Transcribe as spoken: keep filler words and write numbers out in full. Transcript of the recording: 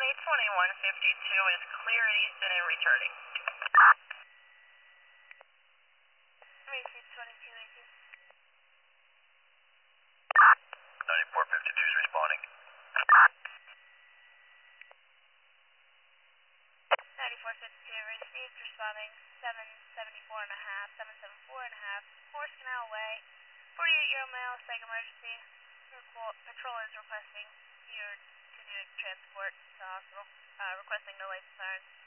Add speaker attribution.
Speaker 1: twenty-one fifty-two is clear eastern and returning.
Speaker 2: Repeat twenty-two eighteen.
Speaker 3: ninety-four fifty-two is responding.
Speaker 2: ninety-four fifty-two received, responding seven seventy-four and a half, seven seventy-four and a half, Horse Canal Way, forty-eight year old male, psych emergency. Patrol is requesting you to do transport to the hospital, uh, requesting no lights and sirens.